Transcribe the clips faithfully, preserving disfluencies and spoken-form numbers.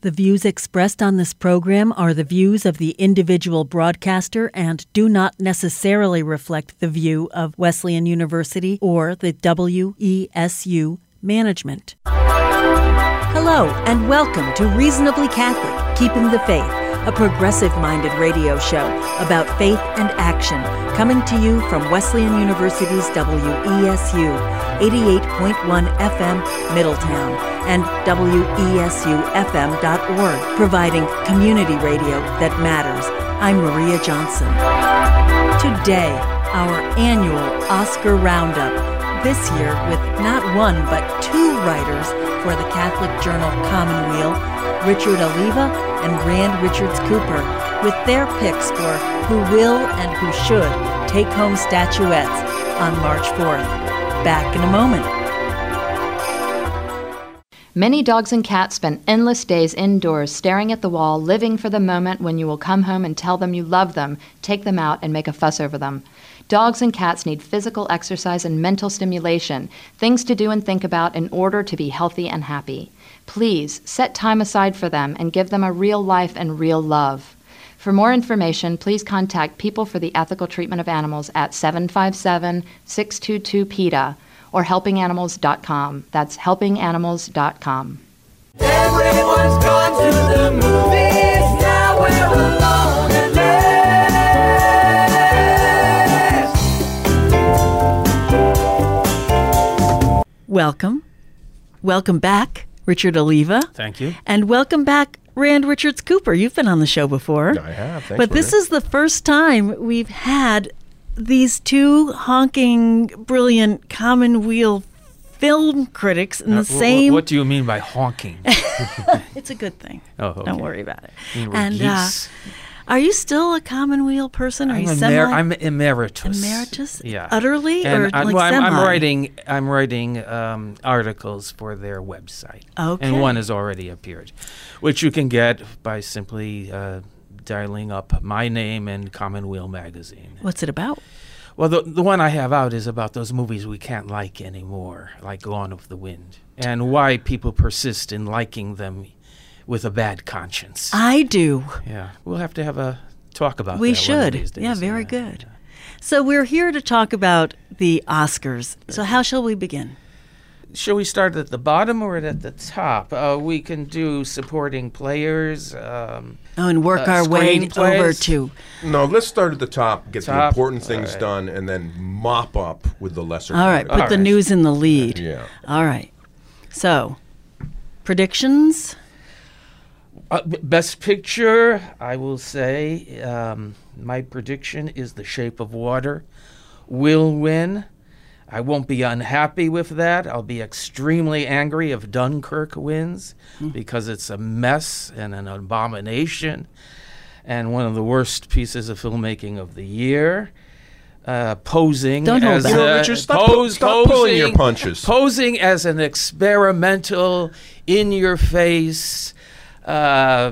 The views expressed on this program are the views of the individual broadcaster and do not necessarily reflect the view of Wesleyan University or the W E S U management. Hello, and welcome to Reasonably Catholic, Keeping the Faith, a progressive-minded radio show about faith and action, coming to you from Wesleyan University's W E S U, eighty-eight point one F M, Middletown, and W E S U F M dot org, providing community radio that matters. I'm Maria Johnson. Today, our annual Oscar Roundup, this year with not one but two writers for the Catholic journal Commonweal, Richard Oliva and Rand Richards Cooper, with their picks for who will and who should take home statuettes on March fourth. Back in a moment. Many dogs and cats spend endless days indoors staring at the wall, living for the moment when you will come home and tell them you love them, take them out, and make a fuss over them. Dogs and cats need physical exercise and mental stimulation, things to do and think about in order to be healthy and happy. Please set time aside for them and give them a real life and real love. For more information, please contact People for the Ethical Treatment of Animals at seven five seven, six two two, P E T A or helping animals dot com. That's helping animals dot com. Everyone's gone to the movies, now we're alone and less. Welcome. Welcome back, Richard Oliva. Thank you. And welcome back, Rand Richards Cooper. You've been on the show before. I have. Thanks, but this Maria. is the first time we've had these two honking, brilliant Commonweal film critics in Now, the wh- same... What do you mean by honking? It's a good thing. Oh, okay. Don't worry about it. You mean we're And uh, geese? are you still a Commonweal person? Are I'm, you emer- semi... I'm emeritus. Emeritus? Yeah. Utterly? And or I'm, like well, I'm, semi? I'm writing. I'm writing um, articles for their website. Okay. And one has already appeared, which you can get by simply uh, dialing up my name and Commonweal magazine. What's it about? Well, the the one I have out is about those movies we can't like anymore, like Gone with the Wind, and why people persist in liking them with a bad conscience. I do. Yeah, we'll have to have a talk about We that one of should. these days. Yeah, very good. So we're here to talk about the Oscars. So how shall we begin? Shall we start at the bottom or at the top? Uh, we can do supporting players. Um, Oh, and work uh, our way screenplays. over to... No, let's start at the top, get the Top, important things all right. done, and then mop up with the lesser. All right, put categories. the right. news in the lead. Yeah. All right. So, predictions? uh, b- Best Picture, I will say, um, my prediction is The Shape of Water will win. I won't be unhappy with that. I'll be extremely angry if Dunkirk wins because it's a mess and an abomination and one of the worst pieces of filmmaking of the year. Uh, posing Don't hold as back. You know, a- Richard, stop, pose, stop pulling your posing- punches. Posing as an experimental, in-your-face, uh,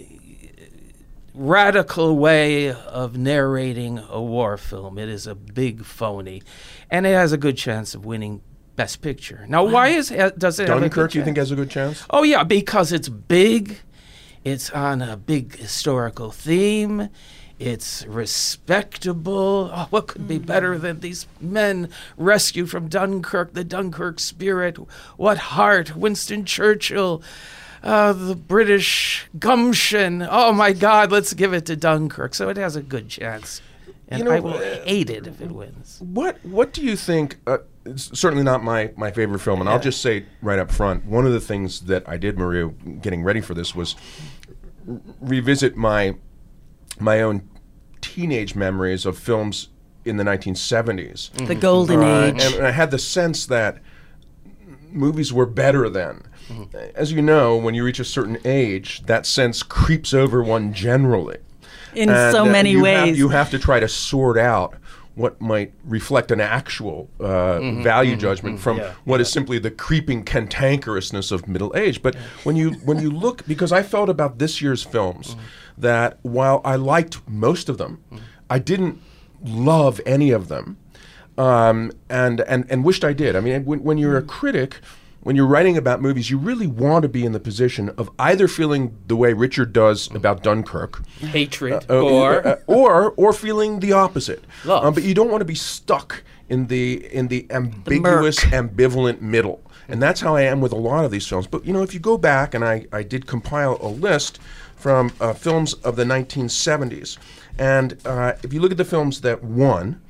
radical way of narrating a war film. It is a big phony, and it has a good chance of winning Best Picture. Now, why is it, does it have a good Dunkirk, you chance? think has a good chance? Oh, yeah, because it's big. It's on a big historical theme. It's respectable. Oh, what could be better than these men rescued from Dunkirk, the Dunkirk spirit? What heart, Winston Churchill, uh, the British gumption. Oh, my God, let's give it to Dunkirk. So it has a good chance. And You know, I will uh, hate it if it wins. What What do you think? Uh, it's certainly not my, my favorite film, and I'll Yeah. just say right up front, one of the things that I did, Maria, getting ready for this was r- revisit my my own teenage memories of films in the nineteen seventies. The golden Uh, age. and, and I had the sense that movies were better then. As you know, when you reach a certain age, that sense creeps over one generally. in And, so uh, many you ways. Have, you have to try to sort out what might reflect an actual uh, value judgment from Yeah, what is simply the creeping cantankerousness of middle age. But when you when you look, because I felt about this year's films that while I liked most of them, I didn't love any of them, um, and and and wished I did. I mean, when, when you're a critic, when you're writing about movies, you really want to be in the position of either feeling the way Richard does about Dunkirk, Hatred, uh, or uh, or or feeling the opposite. Love. Um, but you don't want to be stuck in the in the ambiguous, ambivalent middle. And that's how I am with a lot of these films. But, you know, if you go back, and I, I did compile a list from uh, films of the nineteen seventies, and uh, if you look at the films that won,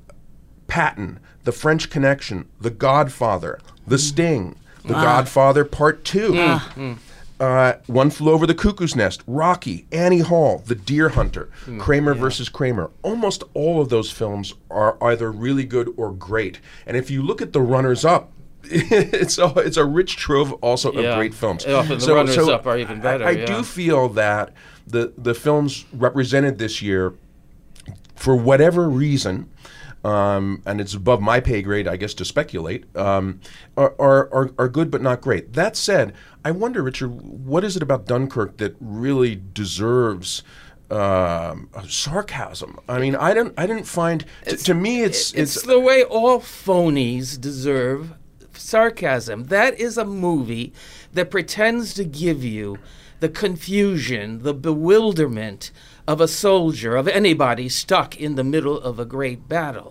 Patton, The French Connection, The Godfather, The Sting, The Ah. Godfather Part two, uh, One Flew Over the Cuckoo's Nest, Rocky, Annie Hall, The Deer Hunter, Kramer versus Kramer. Almost all of those films are either really good or great. And if you look at the runners-up, it's a, it's a rich trove also Yeah. of great films. Often the runners-up are even better, I, I yeah. do feel that the the films represented this year, for whatever reason, um, and it's above my pay grade, I guess, to speculate, um, are, are, are, are good but not great. That said, I wonder, Richard, what is it about Dunkirk that really deserves um, sarcasm? I mean, I don't. I didn't find. T- to me, it's it's, it's. the way all phonies deserve sarcasm. That is a movie that pretends to give you the confusion, the bewilderment of a soldier, of anybody stuck in the middle of a great battle.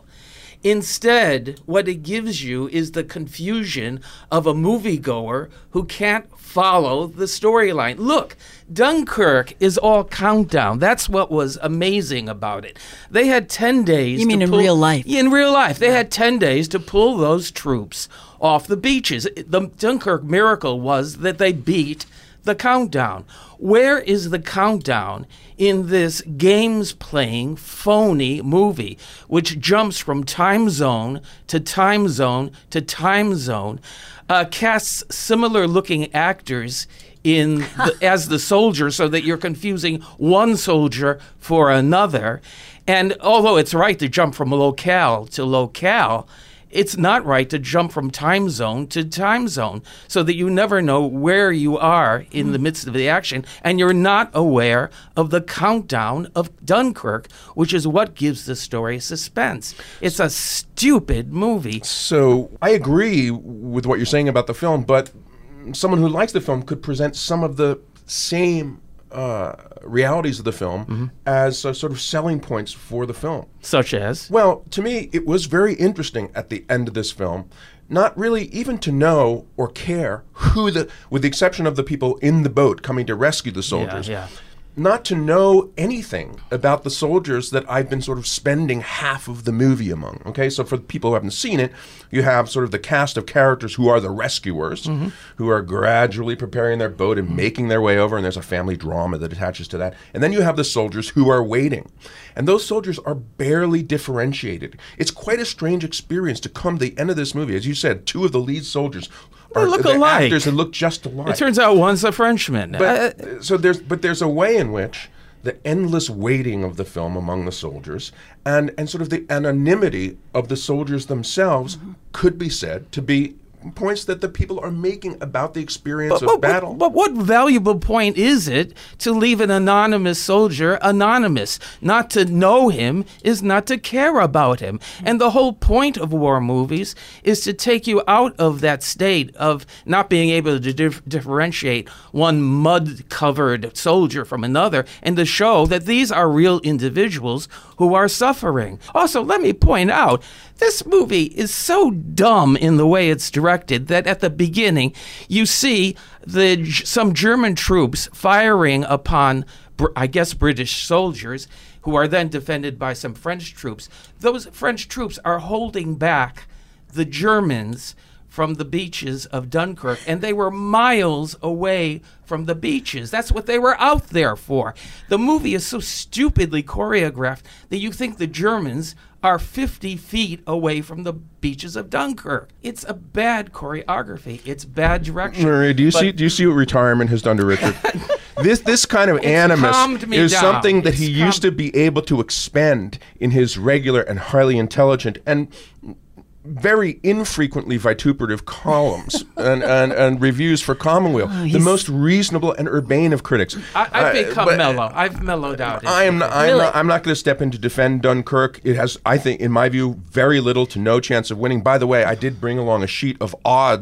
Instead, what it gives you is the confusion of a moviegoer who can't follow the storyline. Look, Dunkirk is all countdown. That's what was amazing about it. They had ten days. You mean to in pull, real life? In real life. They had ten days to pull those troops off the beaches. The Dunkirk miracle was that they beat the countdown. Where is the countdown in this games-playing, phony movie, which jumps from time zone to time zone to time zone, uh, casts similar-looking actors in the, as the soldier, so that you're confusing one soldier for another? And although it's right to jump from locale to locale, it's not right to jump from time zone to time zone, so that you never know where you are in the midst of the action, and you're not aware of the countdown of Dunkirk, which is what gives the story suspense. It's a stupid movie. So I agree with what you're saying about the film, but someone who likes the film could present some of the same uh, realities of the film Mm-hmm. as uh, sort of selling points for the film. Such as? Well, to me, it was very interesting at the end of this film, not really even to know or care who the, with the exception of the people in the boat coming to rescue the soldiers, yeah. not to know anything about the soldiers that I've been sort of spending half of the movie among. Okay, so for the people who haven't seen it, you have sort of the cast of characters who are the rescuers, Mm-hmm. who are gradually preparing their boat and making their way over, and there's a family drama that attaches to that. And then you have the soldiers who are waiting. And those soldiers are barely differentiated. It's quite a strange experience to come to the end of this movie. As you said, two of the lead soldiers They are look the alike. actors that look just alike. It turns out one's a Frenchman. But Uh, so there's but there's a way in which the endless waiting of the film among the soldiers and and sort of the anonymity of the soldiers themselves could be said to be points that the people are making about the experience of But, battle. but what valuable point is it to leave an anonymous soldier anonymous? Not to know him is not to care about him. And the whole point of war movies is to take you out of that state of not being able to dif- differentiate one mud-covered soldier from another, and to show that these are real individuals who are suffering. Also, let me point out, this movie is so dumb in the way it's directed that at the beginning you see the some German troops firing upon, I guess, British soldiers, who are then defended by some French troops. Those French troops are holding back the Germans from the beaches of Dunkirk, and they were miles away from the beaches. That's what they were out there for. The movie is so stupidly choreographed that you think the Germans are fifty feet away from the beaches of Dunkirk. It's a bad choreography. It's bad direction. Murray, do you But- see do you see what retirement has done to Richard? This this kind of It's animus calmed me is down. something that It's he calmed- used to be able to expend in his regular and highly intelligent and very infrequently vituperative columns and, and, and reviews for Commonweal. the he's- most reasonable and urbane of critics. I, I've Uh, become but mellow. I've mellowed out. I am not, I'm Really? not, I'm not going to step in to defend Dunkirk. It has, I think, in my view, very little to no chance of winning. By the way, I did bring along a sheet of odds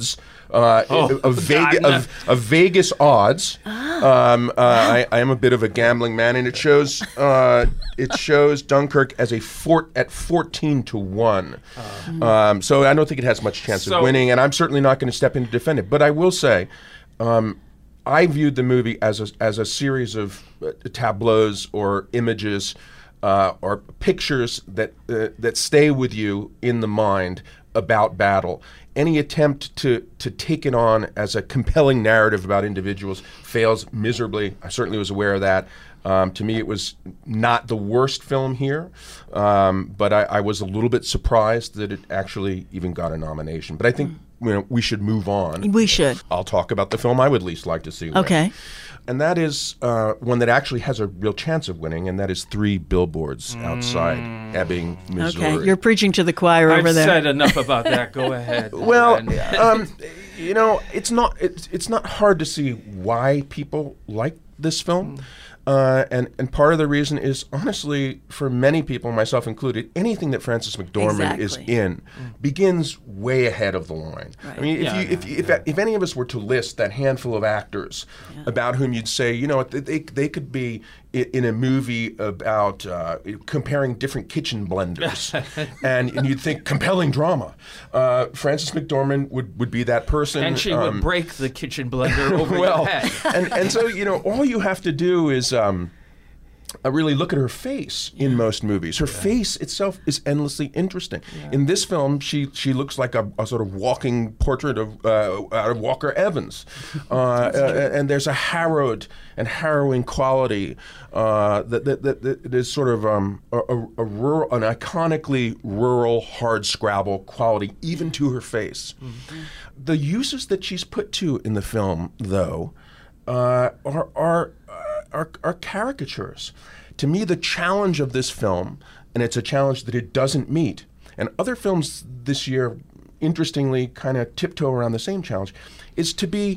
uh, Oh, of, Vegas, God, no. of, of Vegas odds. Um, uh, I, I am a bit of a gambling man, and it shows uh, it shows Dunkirk as a fort at fourteen to one. Um, so I don't think it has much chance So- of winning, and I'm certainly not going to step in to defend it. But I will say, um, I viewed the movie as a, as a series of uh, tableaus or images uh, or pictures that uh, that stay with you in the mind about battle. Any attempt to, to take it on as a compelling narrative about individuals fails miserably. I certainly was aware of that. Um, to me, it was not the worst film here, um, but I, I was a little bit surprised that it actually even got a nomination. But I think you know, we should move on. We should. I'll talk about the film I would least like to see win. Okay. And that is uh, one that actually has a real chance of winning, and that is Three Billboards Outside Ebbing, Missouri. Okay. You're preaching to the choir I've over there. said enough about that. Go ahead. Well, And- um, you know, it's not it's, it's not hard to see why people like this film. Uh, and, and part of the reason is, honestly, for many people, myself included, anything that Frances McDormand is Exactly. in begins way ahead of the line. I mean, if, Yeah, you, if, yeah, if, if any of us were to list that handful of actors about whom you'd say, you know what, they, they could be i- in a movie about uh, comparing different kitchen blenders, and, and you'd think compelling drama. Uh, Frances McDormand would, would be that person. and she um, would break the kitchen blender over well, your head. and and so you know, all you have to do is um, uh, really look at her face in most movies. Her face itself is endlessly interesting. In this film, she she looks like a, a sort of walking portrait of uh, out of Walker Evans, uh, uh, and there's a harrowed and harrowing quality uh, that, that, that that is sort of um, a, a, a rural, an iconically rural hard scrabble quality, even to her face. The uses that she's put to in the film, though, uh, are are, uh, are are caricatures. To me, the challenge of this film, and it's a challenge that it doesn't meet, and other films this year, interestingly, kind of tiptoe around the same challenge, is to be,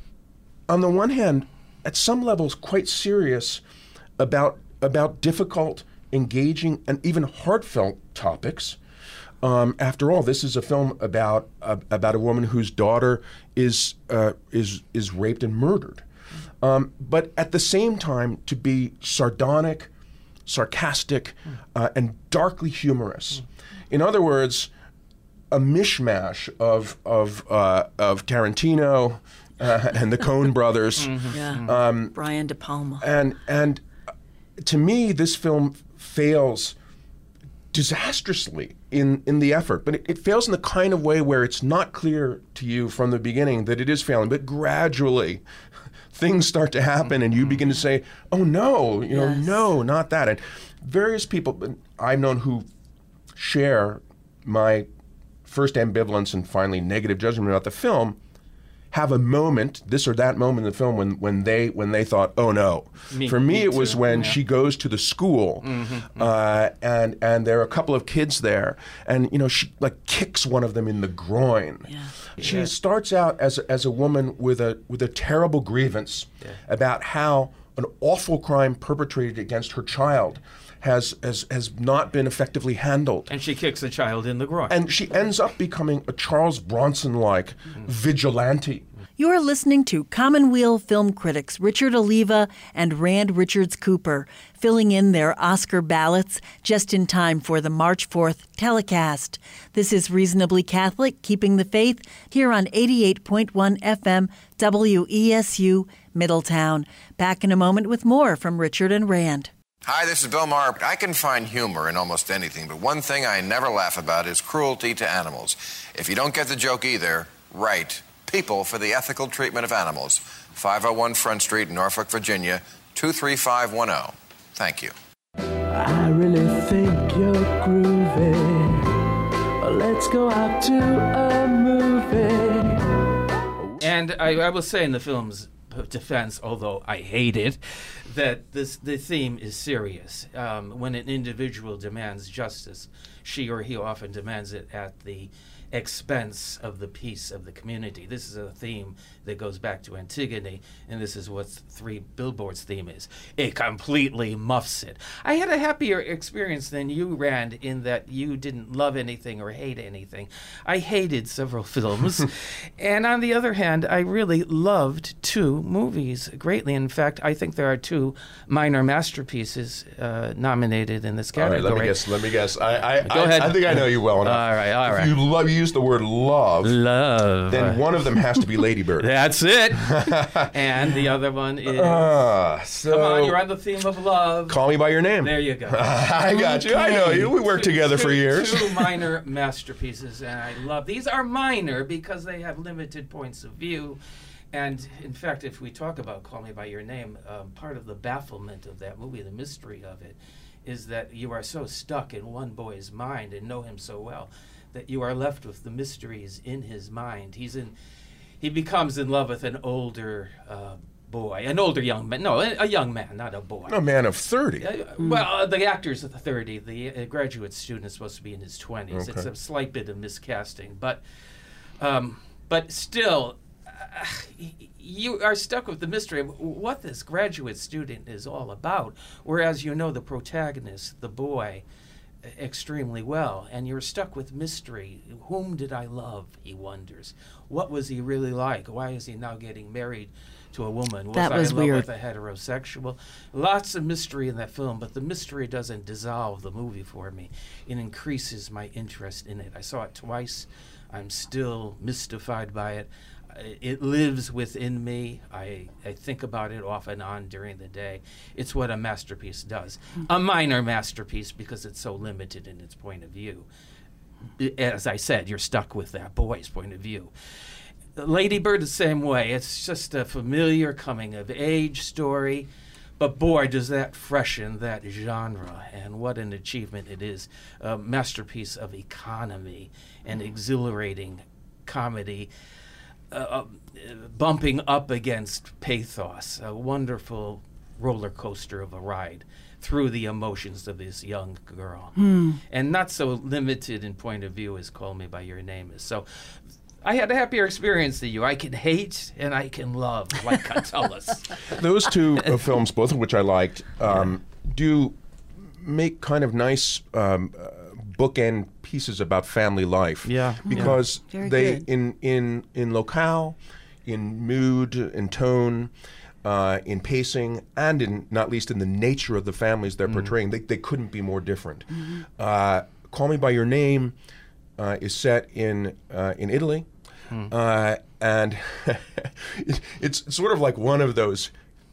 on the one hand, at some levels, quite serious about about difficult, engaging, and even heartfelt topics. Um, after all, this is a film about uh, about a woman whose daughter is uh, is is raped and murdered. Um, but at the same time, to be sardonic, sarcastic, uh, and darkly humorous. In other words, a mishmash of of uh, of Tarantino uh, and the Coen brothers. Yeah. Um, Brian De Palma. and and to me, this film fails disastrously in, in the effort, but it, it fails in the kind of way where it's not clear to you from the beginning that it is failing, but gradually things start to happen and you begin to say, oh no, you know, Yes. no, not that. And various people I've known who share my first ambivalence and finally negative judgment about the film have a moment, this or that moment in the film when, when they when they thought, oh no. Me- For me, me it was too, when yeah. she goes to the school, uh, and and there are a couple of kids there, and you know she like kicks one of them in the groin. Yeah. She starts out as a, as a woman with a with a terrible grievance about how an awful crime perpetrated against her child has has has not been effectively handled. And she kicks the child in the groin. And she ends up becoming a Charles Bronson-like vigilante. You are listening to Commonweal film critics Richard Oliva and Rand Richards Cooper, filling in their Oscar ballots just in time for the March fourth telecast. This is Reasonably Catholic, Keeping the Faith, here on eighty-eight point one F M W E S U Middletown. Back in a moment with more from Richard and Rand. Hi, this is Bill Maher. I can find humor in almost anything, but one thing I never laugh about is cruelty to animals. If you don't get the joke either, write People for the Ethical Treatment of Animals, five oh one Front Street, Norfolk, Virginia, two three five one oh. Thank you. I really think you're groovy. Let's go out to a movie. And I, I will say in the film's defense, although I hate it, that this the theme is serious. Um, when an individual demands justice, she or he often demands it at the expense of the peace of the community. This is a theme that goes back to Antigone, and this is what Three Billboards theme is. It completely muffs it. I had a happier experience than you, Rand, in that you didn't love anything or hate anything. I hated several films, and on the other hand, I really loved two movies greatly. In fact, I think there are two minor masterpieces uh, nominated in this All right, category. let me guess. Let me guess. I, I, Go I, ahead. I think I know you well enough. All right, all If right. you love, you use the word love. Love. Then one of them has to be Lady Bird. That's it. And the other one is... Ah, so Come on, you're on the theme of love. Call Me by Your Name. There you go. I got you. I know you. We worked Two- together for two- years. Two minor masterpieces, and I love these. Are minor because they have limited points of view. And in fact, if we talk about Call Me by Your Name, um, part of the bafflement of that movie, the mystery of it, is that you are so stuck in one boy's mind and know him so well that you are left with the mysteries in his mind. He's in, he becomes in love with an older uh, boy, an older young man. No, a, a young man, not a boy. A man of thirty. Uh, Well, uh, the actor's at the thirty. The uh, graduate student is supposed to be in his twenties. It's Okay. a slight bit of miscasting, but um, but still, uh, y- you are stuck with the mystery of what this graduate student is all about. Whereas you know the protagonist, the boy, uh, extremely well, and you're stuck with mystery. Whom did I love? He wonders. What was he really like? Why is he now getting married to a woman? Was That I was in love weird. with a heterosexual? Lots of mystery in that film, but the mystery doesn't dissolve the movie for me. It increases my interest in it. I saw it twice. I'm still mystified by it. I- It lives within me. I, I think about it off and on during the day. It's what a masterpiece does. A minor masterpiece because it's so limited in its point of view. I- As I said, you're stuck with that boy's point of view. Lady Bird the same way. It's just a familiar coming of age story, but boy, does that freshen that genre, and what an achievement it is. A masterpiece of economy and exhilarating comedy, uh, uh, bumping up against pathos. A wonderful roller coaster of a ride through the emotions of this young girl, and not so limited in point of view as Call Me by Your Name is. So I had a happier experience than you. I can hate and I can love, like Catullus. Those two uh, films, both of which I liked, um, do make kind of nice um, uh, bookend pieces about family life. Yeah, yeah. because Very they good. in in in locale, in mood, in tone. Uh, in pacing, and in not least in the nature of the families they're portraying, they, they couldn't be more different. Uh, Call Me by Your Name uh, is set in uh, in Italy, uh, and it- it's sort of like one of those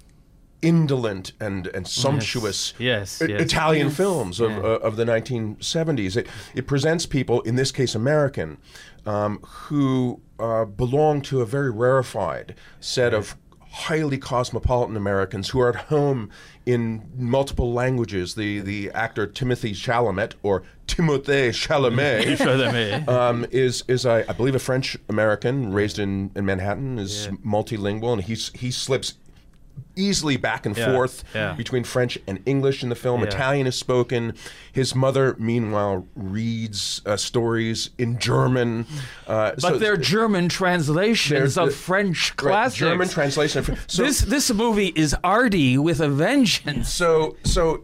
indolent and, and sumptuous Yes, I- yes. Italian films of, Yeah. uh, of the nineteen seventies. It, it presents people, in this case American, um, who uh, belong to a very rarefied set of highly cosmopolitan Americans who are at home in multiple languages. The the actor Timothy Chalamet, or Timothée Chalamet, um, is is I, I believe a French American raised in, in Manhattan, is Yeah. multilingual, and he's he slips easily back and Yeah, forth yeah. between French and English in the film. Yeah. Italian is spoken. His mother, meanwhile, reads uh, stories in German. Uh, But so- they're German translations They're- of French right, classics. German translation. of Fr- So, this this movie is arty with a vengeance. So, so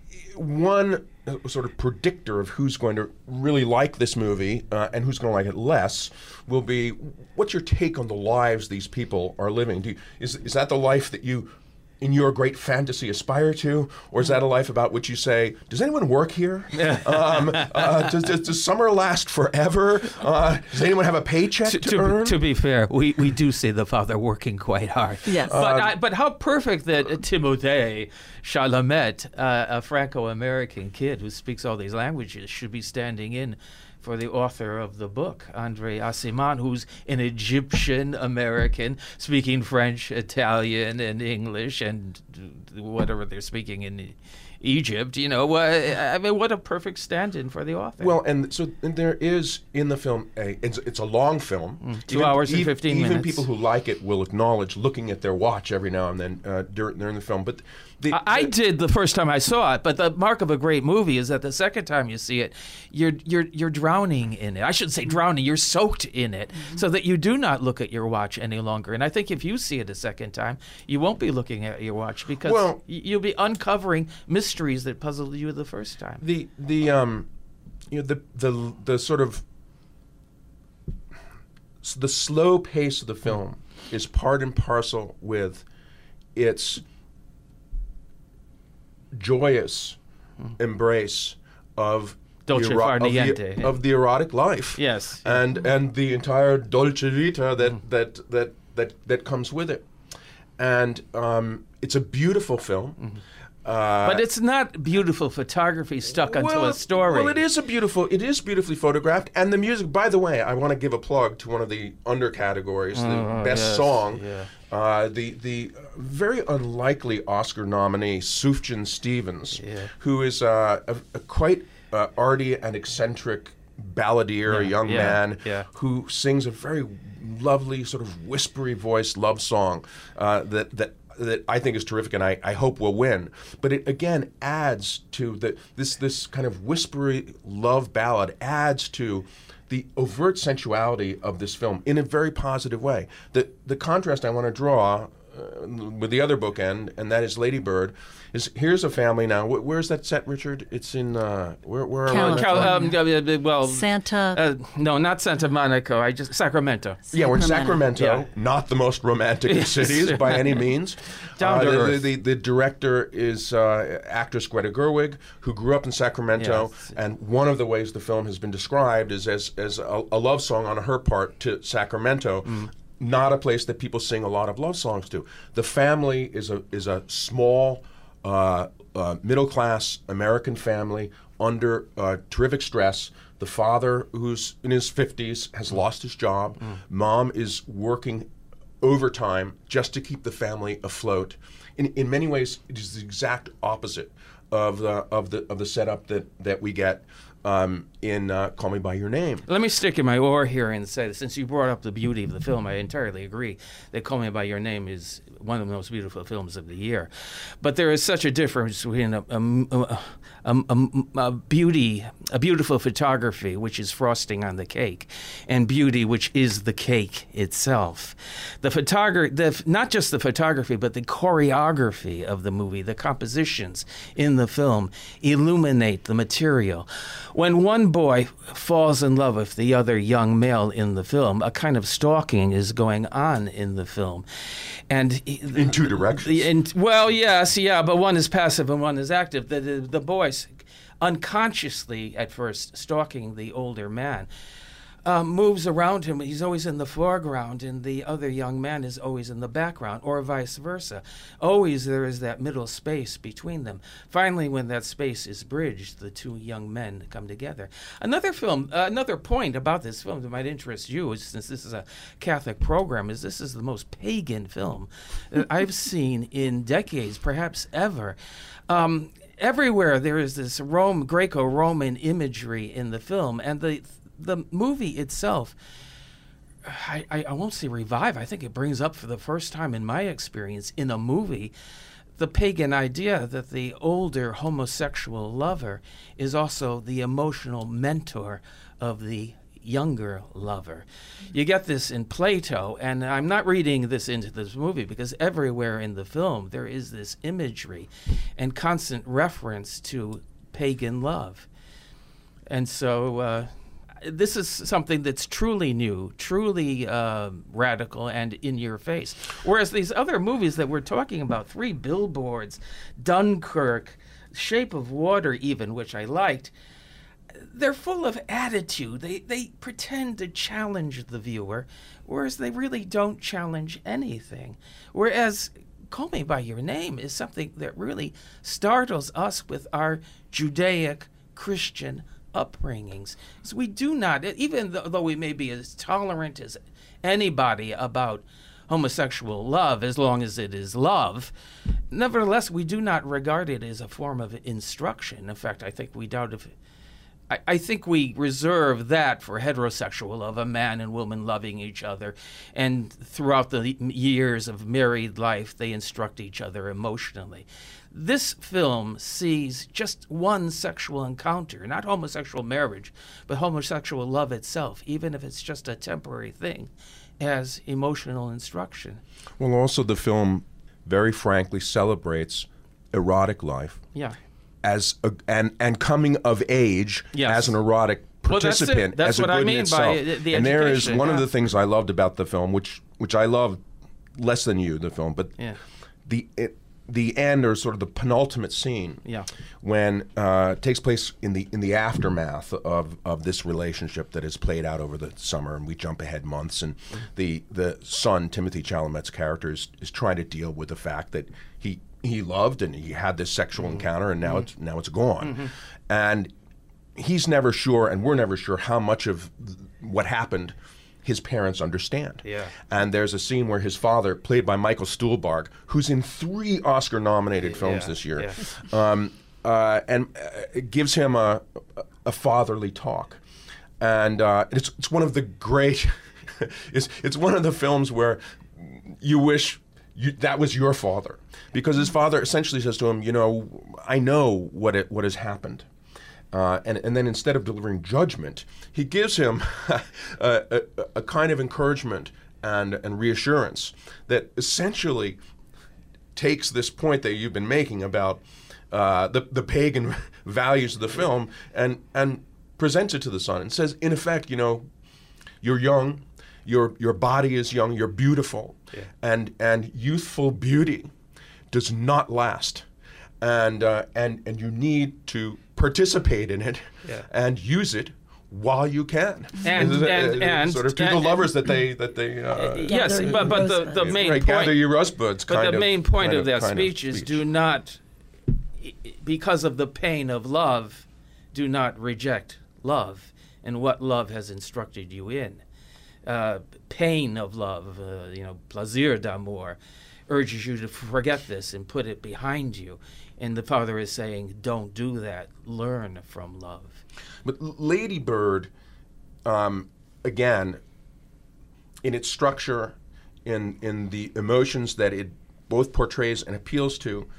one uh, sort of predictor of who's going to really like this movie uh, and who's going to like it less will be, what's your take on the lives these people are living? Do you, is is that the life that you, in your great fantasy, aspire to, or is that a life about which you say, does anyone work here? um, uh, does, does, does summer last forever? Uh, does anyone have a paycheck to, To, to, earn? to be fair, we, we do see the father working quite hard. Yes. But, I, but how perfect that uh, Timothée Chalamet, uh, a Franco-American kid who speaks all these languages, should be standing in for the author of the book, Andre Aciman, who's an Egyptian American speaking French, Italian, and English, and uh, whatever they're speaking in Egypt. You know, uh, I mean, what a perfect stand-in for the author. Well, and so and there is in the film a it's, it's a long film, mm, two even, hours and fifteen even minutes. Even people who like it will acknowledge looking at their watch every now and then uh, during, during the film. But the, I, I the, did the first time I saw it, but the mark of a great movie is that the second time you see it, you're you're you're drowning in it. I shouldn't say drowning; you're soaked in it, mm-hmm. so that you do not look at your watch any longer. And I think if you see it a second time, you won't be looking at your watch because well, you'll be uncovering mysteries that puzzled you the first time. The the um, you know the the the sort of the slow pace of the film is part and parcel with its joyous mm. embrace of Dolce the, ero- far of, niente. the, of the erotic life. Yes, and and the entire dolce vita that mm. that, that that that comes with it, and um, it's a beautiful film. Mm-hmm. Uh, but it's not beautiful photography stuck well, onto a story. Well, it is a beautiful. It is beautifully photographed, and the music. By the way, I want to give a plug to one of the undercategories, oh, the best yes, song. Yeah. Uh, the the very unlikely Oscar nominee Sufjan Stevens, yeah. who is uh, a, a quite uh, arty and eccentric balladeer, yeah, young yeah, man yeah. who sings a very lovely sort of whispery voiced love song uh, that that. that I think is terrific, and I, I hope will win. But it again adds to the this this kind of whispery love ballad adds to the overt sensuality of this film in a very positive way. The the contrast I want to draw uh, with the other bookend, and that is Lady Bird, is here's a family now. Wh- where's that set, Richard? It's in uh, where where are we? Cal- um, uh, well, Santa. Uh, no, not Santa Monica. I just Sacramento. Yeah, we're in Sacramento, yeah. not the most romantic of cities by any means. Down to uh, the, earth. the, the, the director is uh, actress Greta Gerwig, who grew up in Sacramento, yes. and one of the ways the film has been described is as as a, a love song on her part to Sacramento. Mm. Not a place that people sing a lot of love songs to. The family is a is a small, uh, uh, middle class American family under uh, terrific stress. The father, who's in his fifties, has lost his job. Mm. Mom is working overtime just to keep the family afloat. In in many ways, it is the exact opposite of the of the of the setup that that we get um, in uh, Call Me by Your Name. Let me stick in my oar here and say, since you brought up the beauty of the film, I entirely agree that Call Me by Your Name is one of the most beautiful films of the year. But there is such a difference between a, a, a, a, a beauty, a beautiful photography, which is frosting on the cake, and beauty, which is the cake itself. The photography, the, not just the photography, but the choreography of the movie, the compositions in the film illuminate the material. When one boy falls in love with the other young male in the film, a kind of stalking is going on in the film. And in two directions. In, well, yes, yeah, but one is passive and one is active. The, the, the boy's unconsciously at first stalking the older man. Um, moves around him. He's always in the foreground, and the other young man is always in the background, or vice versa. Always there is that middle space between them. Finally, when that space is bridged, the two young men come together. Another film, uh, another point about this film that might interest you, is, since this is a Catholic program, is this is the most pagan film that I've seen in decades, perhaps ever. Um, everywhere there is this Rome, Greco-Roman imagery in the film, and the The movie itself, I, I, I won't say revive, I think it brings up for the first time in my experience in a movie the pagan idea that the older homosexual lover is also the emotional mentor of the younger lover. You get this in Plato, and I'm not reading this into this movie because everywhere in the film there is this imagery and constant reference to pagan love. And so... Uh, This is something that's truly new, truly uh, radical and in your face. Whereas these other movies that we're talking about, Three Billboards, Dunkirk, Shape of Water even, which I liked, they're full of attitude. They, they pretend to challenge the viewer, whereas they really don't challenge anything. Whereas Call Me by Your Name is something that really startles us with our Judaic Christian upbringings. So we do not, even though we may be as tolerant as anybody about homosexual love as long as it is love. Nevertheless, we do not regard it as a form of instruction. In fact, I think we doubt if I, I think we reserve that for heterosexual love, a man and woman loving each other, and throughout the years of married life, they instruct each other emotionally. This film sees just one sexual encounter, not homosexual marriage, but homosexual love itself, even if it's just a temporary thing, as emotional instruction. Well, also the film very frankly celebrates erotic life. Yeah. As a, and and coming of age yes. as an erotic participant, well, that's, as a what good I mean in itself. by the and there is one yeah. of the things I loved about the film, which which I loved less than you, the film, but yeah. the it, the end, or sort of the penultimate scene, yeah. when uh, it takes place in the in the aftermath of, of this relationship that is played out over the summer, and we jump ahead months, and mm-hmm. the the son, Timothy Chalamet's character, is, is trying to deal with the fact that he he loved and he had this sexual mm-hmm. encounter, and now mm-hmm. it's now it's gone, mm-hmm. and he's never sure, and we're never sure how much of th- what happened his parents understand. Yeah. And there's a scene where his father, played by Michael Stuhlbarg, who's in three Oscar-nominated films yeah, this year, yeah. um, uh, and uh, gives him a, a fatherly talk. And uh, it's it's one of the great, it's it's one of the films where you wish you, that was your father, because his father essentially says to him, you know, I know what it what has happened. Uh, and, and then instead of delivering judgment, he gives him a, a, a kind of encouragement and, and reassurance that essentially takes this point that you've been making about uh, the, the pagan values of the film and, and presents it to the son and says, in effect, you know, you're young, your, your body is young, you're beautiful, yeah. and, and youthful beauty does not last. And, uh, and, and you need to participate in it yeah. and use it while you can. And, and, and, and sort of to and, the lovers that they that they uh, yes, but but the, the main right, point gather your rosebuds. But kind the of, main point of, of that kind speech of is: speech. do not, because of the pain of love, do not reject love and what love has instructed you in. Uh, pain of love, uh, you know, plaisir d'amour, urges you to forget this and put it behind you. And the father is saying, don't do that. Learn from love. But Lady Bird, um, again, in its structure, in in the emotions that it both portrays and appeals to,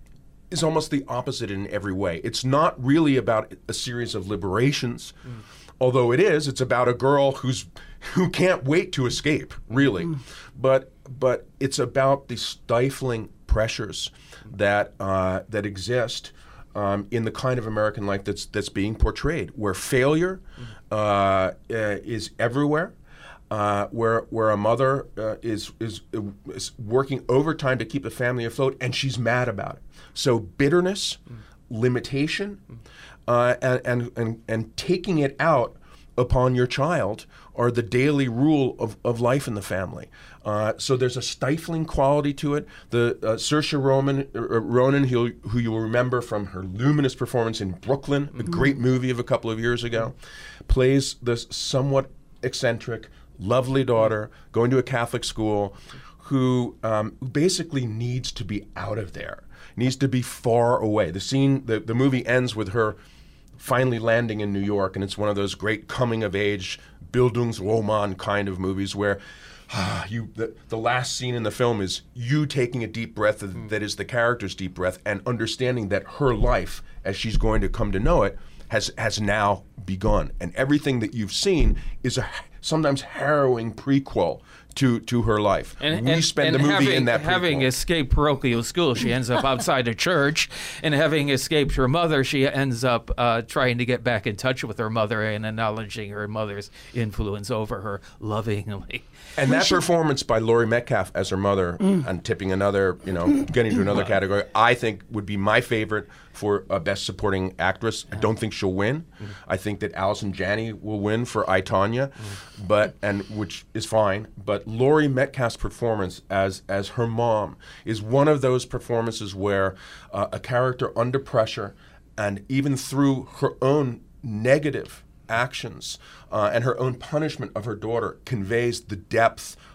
is almost the opposite in every way. It's not really about a series of liberations, mm. although it is. It's about a girl who's who can't wait to escape, really. Mm. But but it's about the stifling pressures that uh, that exist um, in the kind of American life that's that's being portrayed, where failure uh, uh, is everywhere, uh, where where a mother uh, is, is is working overtime to keep the family afloat, and she's mad about it. So bitterness, mm. limitation, uh, and, and and and taking it out upon your child are the daily rule of, of life in the family. Uh, so there's a stifling quality to it. The uh, Saoirse Ronan, uh, Ronan who, who you will remember from her luminous performance in Brooklyn, mm-hmm. a great movie of a couple of years ago, plays this somewhat eccentric, lovely daughter going to a Catholic school who um, basically needs to be out of there, needs to be far away. The scene, the, the movie ends with her finally landing in New York, and it's one of those great coming-of-age Bildungsroman kind of movies where ah, you the, the last scene in the film is you taking a deep breath mm. that is the character's deep breath and understanding that her life, as she's going to come to know it, has has now begun. And everything that you've seen is a sometimes harrowing prequel to, to her life. And, we and, spend and the movie having, in that prequel. Having escaped parochial school, she ends up outside a church, and having escaped her mother, she ends up uh, trying to get back in touch with her mother and acknowledging her mother's influence over her lovingly. And that performance by Laurie Metcalf as her mother, mm. and tipping another, you know, getting to another category, I think would be my favorite for a Best Supporting Actress. I don't think she'll win. Mm. I think that Allison Janney will win for I, Tonya, mm. but and which is fine. But Laurie Metcalf's performance as as her mom is one of those performances where uh, a character under pressure, and even through her own negative actions uh, and her own punishment of her daughter, conveys the depth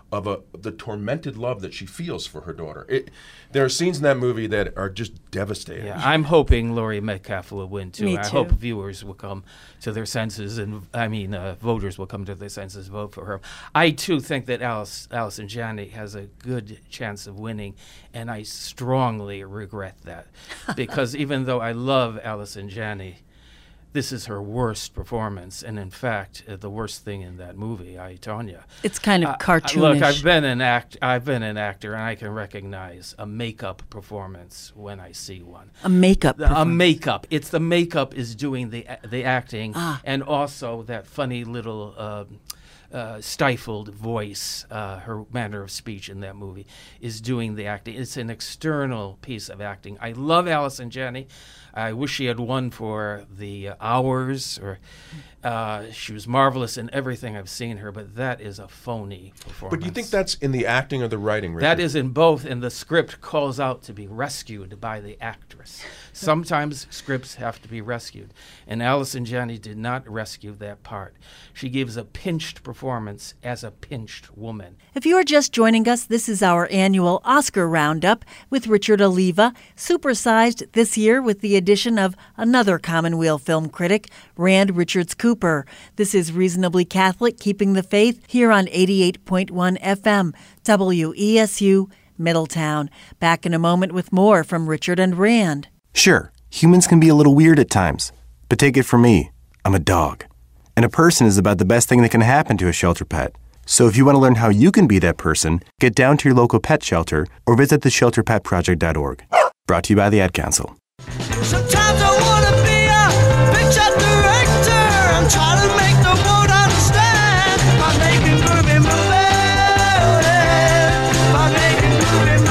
of a the tormented love that she feels for her daughter. It, there are scenes in that movie that are just devastating. Yeah, I'm hoping Laurie Metcalf will win too. Me I too. hope viewers will come to their senses, and I mean uh, voters will come to their senses, vote for her. I too think that Alice Allison Janney has a good chance of winning, and I strongly regret that because even though I love Allison Janney, this is her worst performance, and in fact, uh, the worst thing in that movie, I, Tonya. It's kind of Uh, cartoonish. Look, I've been an act. I've been an actor, and I can recognize a makeup performance when I see one. a makeup. The- a performance. makeup. It's the makeup is doing the a- the acting, Ah. and also that funny little um, uh, stifled voice. Uh, her manner of speech in that movie is doing the acting. It's an external piece of acting. I love Allison Janney. I wish she had won for the uh, Hours, or uh, she was marvelous in everything I've seen her. But that is a phony performance. But do you think that's in the acting or the writing, Richard? That is in both, and the script calls out to be rescued by the actress. Sometimes scripts have to be rescued, and Allison Janney did not rescue that part. She gives a pinched performance as a pinched woman. If you are just joining us, this is our annual Oscar Roundup with Richard Oliva, supersized this year with the addition of another Commonweal film critic, Rand Richards Cooper. This is Reasonably Catholic, Keeping the Faith, here on eighty-eight point one F M, W E S U, Middletown. Back in a moment with more from Richard and Rand. Sure, humans can be a little weird at times, but take it from me, I'm a dog. And a person is about the best thing that can happen to a shelter pet. So if you want to learn how you can be that person, get down to your local pet shelter or visit the shelter pet project dot org. Brought to you by the Ad Council. Sometimes I wanna be a picture director. I'm trying to make the world understand by making movie movies, by making movie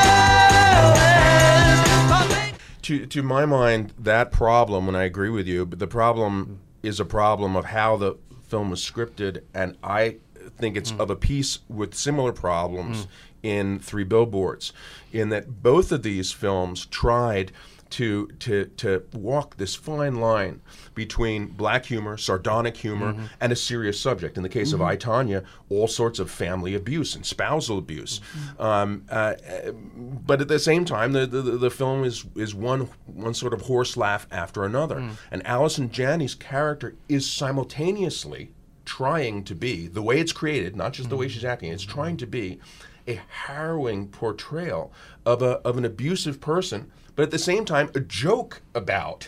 movies, by making... To, to my mind, that problem, and I agree with you, but the problem is a problem of how the film was scripted, and I think it's of a piece with similar problems in Three Billboards, in that both of these films tried to to to walk this fine line between black humor, sardonic humor, Mm-hmm. and a serious subject. In the case Mm-hmm. of I, Tonya, all sorts of family abuse and spousal abuse. Mm-hmm. Um, uh, uh, but at the same time, the, the the film is is one one sort of horse laugh after another. Mm. And Allison Janney's character is simultaneously trying to be, the way it's created, not just the way she's acting, it's trying to be a harrowing portrayal of a of an abusive person, but at the same time, a joke about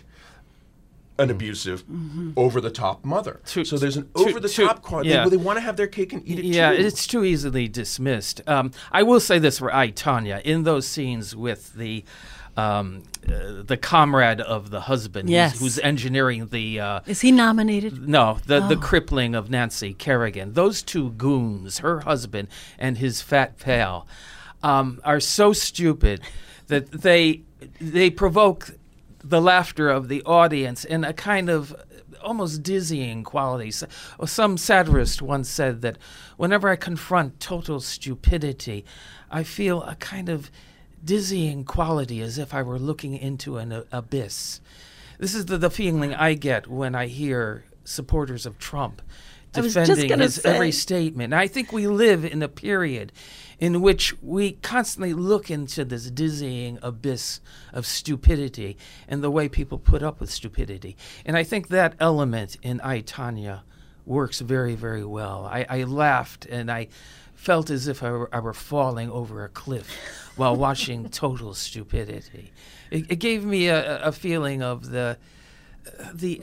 an abusive, over-the-top mother. Too- so there's an too- over-the-top too- quality. yeah. They, they want to have their cake and eat it Yeah, too. it's too easily dismissed. Um, I will say this for I, Tonya, in those scenes with the um, uh, the comrade of the husband, who's- Yes. who's, engineering the uh, Is he nominated? no the the crippling of Nancy Kerrigan. Those two goons, her husband and his fat pal, um, are so stupid that they they provoke the laughter of the audience in a kind of almost dizzying quality. S- Some satirist once said that whenever I confront total stupidity, I feel a kind of dizzying quality as if I were looking into an a- abyss. This is the, the feeling I get when I hear supporters of Trump I was just defending gonna his every say. statement. And I think we live in a period in which we constantly look into this dizzying abyss of stupidity and the way people put up with stupidity. And I think that element in I, Tonya works very, very well. I, I laughed and I felt as if I were, I were falling over a cliff while watching total stupidity. It, it gave me a, a feeling of the the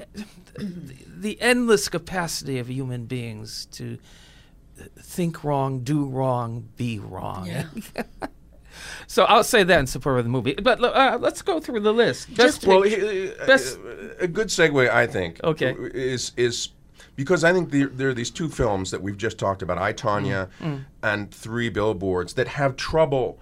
the endless capacity of human beings to think wrong, do wrong, be wrong. Yeah. So I'll say that in support of the movie. But uh, let's go through the list. Best well, pic- uh, best- a good segue, I think. Okay. Is is because I think there, there are these two films that we've just talked about, I, Tonya, Mm. and Three Billboards, that have trouble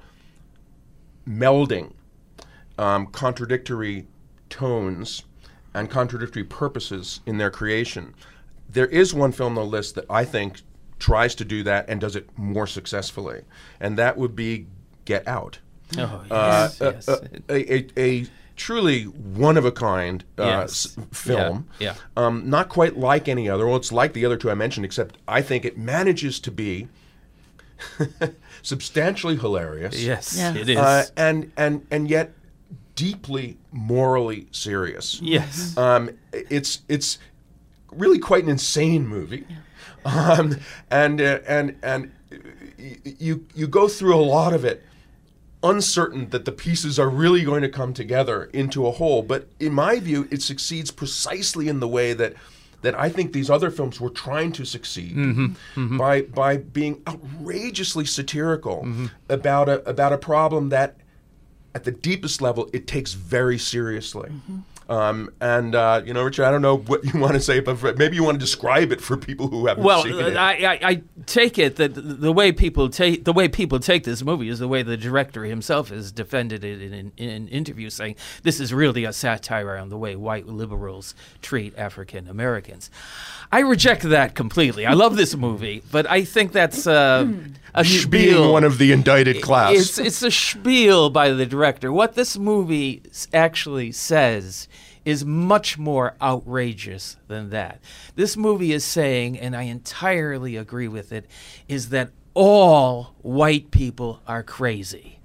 melding um, contradictory tones and contradictory purposes in their creation. There is one film on the list that I think tries to do that and does it more successfully, and that would be Get Out. Oh, Uh, yes, a- yes. a, a, a truly one-of-a-kind uh, Yes. s- film. Yeah, Um, not quite like any other. Well, it's like the other two I mentioned, except I think it manages to be substantially hilarious. Yes, Yeah. it is. Uh, and and and yet deeply morally serious. yes. Um, it's it's really quite an insane movie, um, and uh, and and y- you you go through a lot of it, uncertain that the pieces are really going to come together into a whole. But in my view, it succeeds precisely in the way that that I think these other films were trying to succeed Mm-hmm. Mm-hmm. by by being outrageously satirical Mm-hmm. about a about a problem that, at the deepest level, it takes very seriously. Mm-hmm. Um, and uh, you know, Richard, I don't know what you want to say, but maybe you want to describe it for people who haven't Well, seen it. I, I, I take it that the way people take the way people take this movie is the way the director himself has defended it in, in, in an interview, saying this is really a satire on the way white liberals treat African Americans. I reject that completely. I love this movie, but I think that's uh, a Be- spiel. Being one of the indicted class. It's it's a spiel by the director. What this movie s- actually says is much more outrageous than that. This movie is saying, and I entirely agree with it, is that all white people are crazy.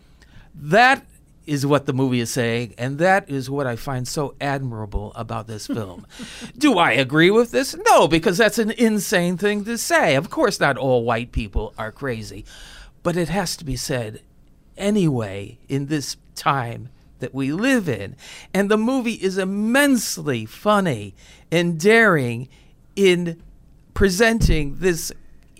That is what the movie is saying, and that is what I find so admirable about this film. Do I agree with this? No, because that's an insane thing to say. Of course not all white people are crazy, but it has to be said anyway in this time that we live in. And the movie is immensely funny and daring in presenting this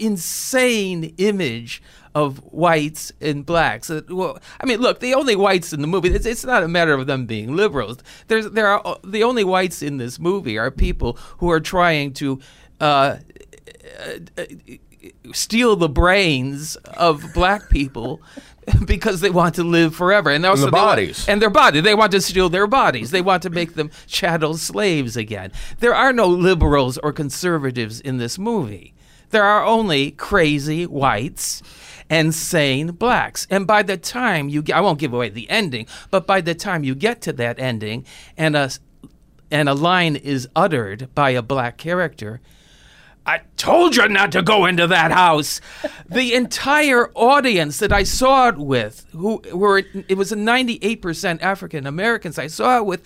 insane image of whites and blacks. Uh, Well, I mean, look, the only whites in the movie, it's, it's not a matter of them being liberals. There's, there are the only whites in this movie are people who are trying to uh, uh, steal the brains of black people because they want to live forever. And also the they want- bodies. and their body. They want to steal their bodies. They want to make them chattel slaves again. There are no liberals or conservatives in this movie. There are only crazy whites and sane blacks. And by the time you get, I won't give away the ending, but by the time you get to that ending and a, and a line is uttered by a black character, I told you not to go into that house. The entire audience that I saw it with, who were it was a ninety-eight percent African Americans I saw it with,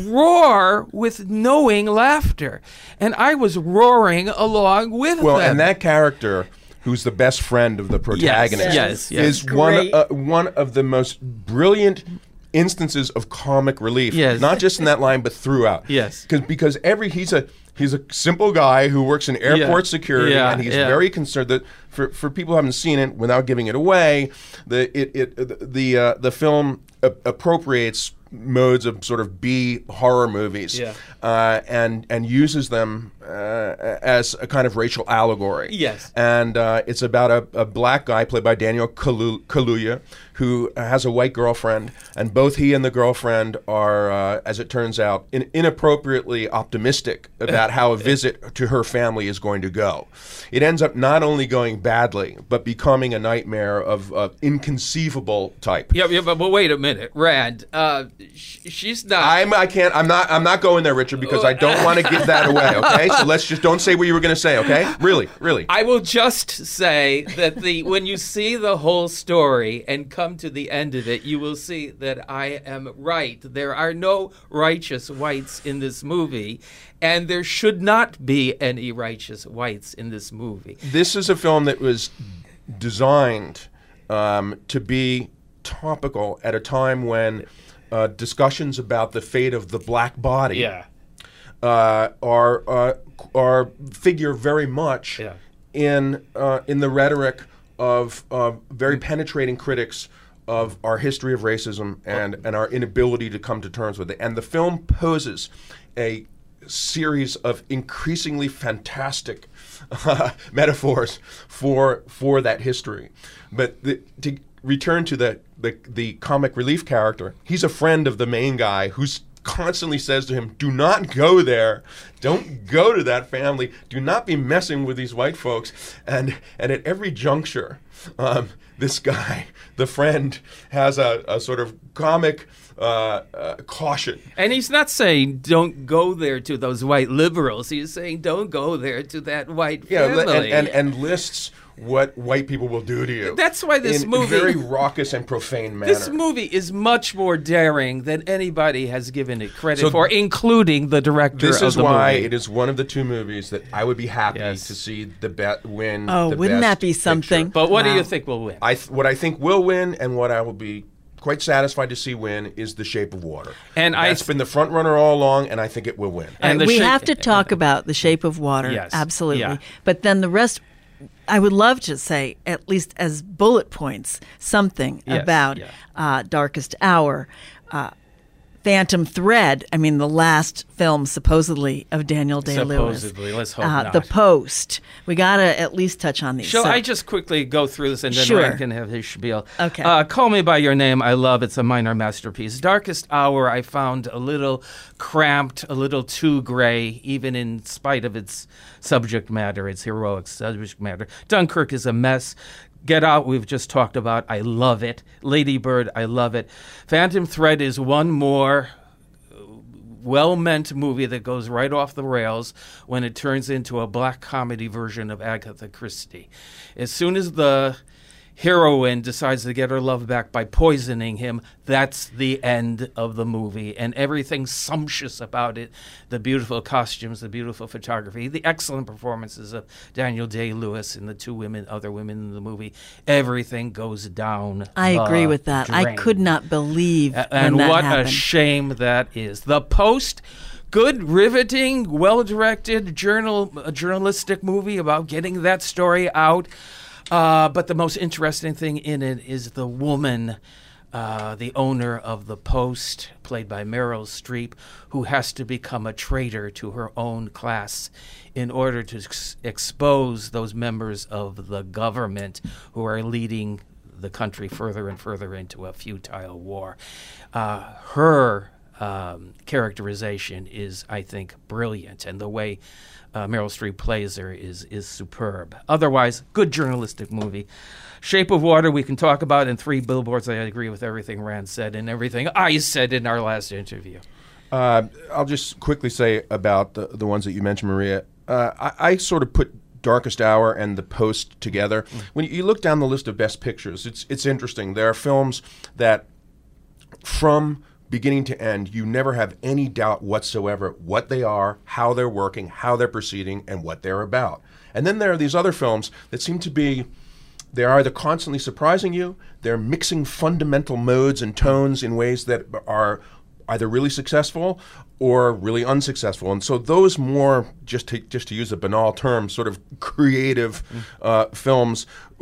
roar with knowing laughter. And I was roaring along with well, them. and that character, who's the best friend of the protagonist, yes, yes. is one Great. uh, one of the most brilliant instances of comic relief. Yes. Not just in that line, but throughout. Yes. Because because every he's a he's a simple guy who works in airport Yeah. security, Yeah, and he's yeah. very concerned that for for people who haven't seen it, without giving it away, the it it the uh, the film a- appropriates modes of sort of B horror movies, Yeah. uh, and and uses them uh, as a kind of racial allegory. Yes. And uh, it's about a, a black guy played by Daniel Kalu- Kaluuya who has a white girlfriend, and both he and the girlfriend are, uh, as it turns out, in- inappropriately optimistic about how a visit to her family is going to go. It ends up not only going badly, but becoming a nightmare of uh, inconceivable type. Yeah, yeah, but, but wait a minute, Rand. Uh, sh- she's not. I'm. I can't. I'm not. I'm not going there, Richard, because I don't want to give that away. Okay, so let's just don't say what you were going to say. Okay, really, really. I will just say that the when you see the whole story and come to the end of it, you will see that I am right. There are no righteous whites in this movie, and there should not be any righteous whites in this movie. This is a film that was designed um, to be topical at a time when uh, discussions about the fate of the black body uh, are uh, are figure very much Yeah. in uh, in the rhetoric of uh, very penetrating critics of our history of racism and, and our inability to come to terms with it. And the film poses a series of increasingly fantastic uh, metaphors for for that history. But the, to return to the, the the comic relief character, he's a friend of the main guy who's constantly says to him, do not go there. Don't go to that family. Do not be messing with these white folks. And and at every juncture, um, this guy, the friend, has a, a sort of comic uh, uh, caution. And he's not saying don't go there to those white liberals. He's saying don't go there to that white Yeah, family. and, and, and lists what white people will do to you. That's why this in movie- a very raucous and profane manner. This movie is much more daring than anybody has given it credit So for, including the director This of is the why movie. it is one of the two movies that I would be happy Yes. to see the bet win. Oh, the wouldn't best that be something? picture. But what do Wow. you think will win? I th- what I think will win, and what I will be quite satisfied to see win, is The Shape of Water. And I that's th- been the front runner all along, and I think it will win. And Right, the we shape- have to talk about The Shape of Water, Yes, absolutely. yeah. But then the rest, I would love to say, at least as bullet points, something Yes, about yeah. uh, Darkest Hour, uh, Phantom Thread. I mean, the last film supposedly of Daniel Day-Lewis. Supposedly, let's hope uh, not. The Post. We got to at least touch on these. Shall So- I just quickly go through this and then Sure. Ryan can have his spiel? Okay. Uh, Call Me By Your Name, I love. It's a minor masterpiece. Darkest Hour, I found a little cramped, a little too gray, even in spite of its subject matter, its heroic subject matter. Dunkirk is a mess. Get Out, we've just talked about. I love it. Lady Bird, I love it. Phantom Thread is one more well-meant movie that goes right off the rails when it turns into a black comedy version of Agatha Christie. As soon as the heroine decides to get her love back by poisoning him, that's the end of the movie. And everything sumptuous about it, the beautiful costumes, the beautiful photography, the excellent performances of Daniel Day-Lewis and the two women, other women in the movie, everything goes down I the agree with that. I drain. could not believe A- when and that what happened. a shame that is. The Post, good, riveting, well-directed journal, a journalistic movie about getting that story out. Uh, but the most interesting thing in it is the woman, uh, the owner of the Post, played by Meryl Streep, who has to become a traitor to her own class in order to ex- expose those members of the government who are leading the country further and further into a futile war. Uh, her um, characterization is, I think, brilliant, and the way uh, Meryl Streep plays her is is superb. Otherwise, good journalistic movie. Shape of Water we can talk about in Three Billboards. I agree with everything Rand said and everything I said in our last interview. Uh, I'll just quickly say about the, the ones that you mentioned, Maria. Uh, I, I sort of put Darkest Hour and The Post together. Mm. When you look down the list of best pictures, it's it's interesting. There are films that, from beginning to end, you never have any doubt whatsoever what they are, how they're working, how they're proceeding, and what they're about. And then there are these other films that seem to be, they're either constantly surprising you, they're mixing fundamental modes and tones in ways that are either really successful or really unsuccessful. And so those more, just to just to use a banal term, sort of creative uh, films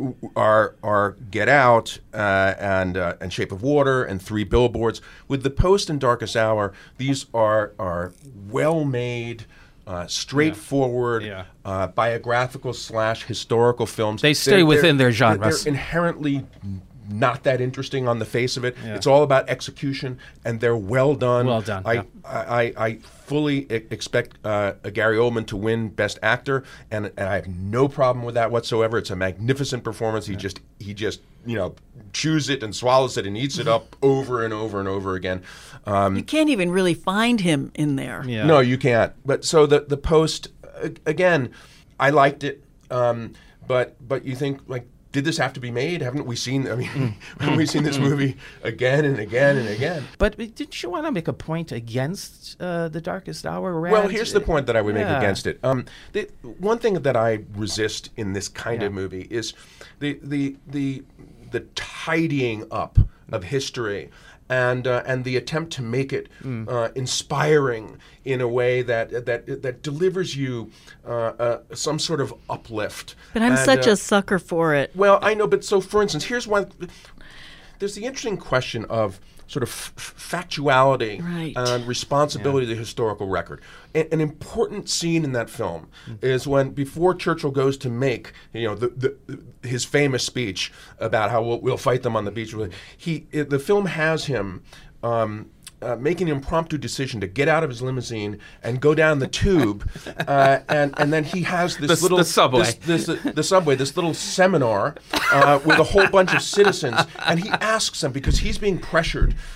are are Get Out uh, and uh, and Shape of Water and Three Billboards. With The Post and Darkest Hour, these are are well-made, uh, straightforward, Yeah. Uh, biographical slash historical films. They stay within their they're- genres. They're inherently not that interesting on the face of it. Yeah. It's all about execution, and they're well done. Well done, I yeah. I, I, I fully e- expect uh, Gary Oldman to win Best Actor, and, and I have no problem with that whatsoever. It's a magnificent performance. He yeah. just he just you know chews it and swallows it and eats it up over and over and over again. Um, you can't even really find him in there. Yeah. No, you can't. But so the the Post uh, again, I liked it, um, but but you think like. Did this have to be made? Haven't we seen? I mean, haven't we seen this movie again and again and again? But didn't you want to make a point against uh, The Darkest Hour, Rand? Well, here's the point that I would Yeah. make against it. Um, the, one thing that I resist in this kind Yeah. of movie is the the the the tidying up of history. And uh, and the attempt to make it mm. uh, inspiring in a way that that that delivers you uh, uh, some sort of uplift. But I'm and, such uh, a sucker for it. Well, I know, but so for instance, here's one. There's the interesting question of sort of f- factuality Right. and responsibility yeah. to the historical record. A- an important scene in that film mm. is when, before Churchill goes to make, you know, the, the, his famous speech about how we'll, we'll fight them on the beach. He, it, the film has him. Um, Uh, make an impromptu decision to get out of his limousine and go down the tube, uh, and and then he has this The- little the subway. this, this, uh, the subway, this little seminar uh, with a whole bunch of citizens, and he asks them because he's being pressured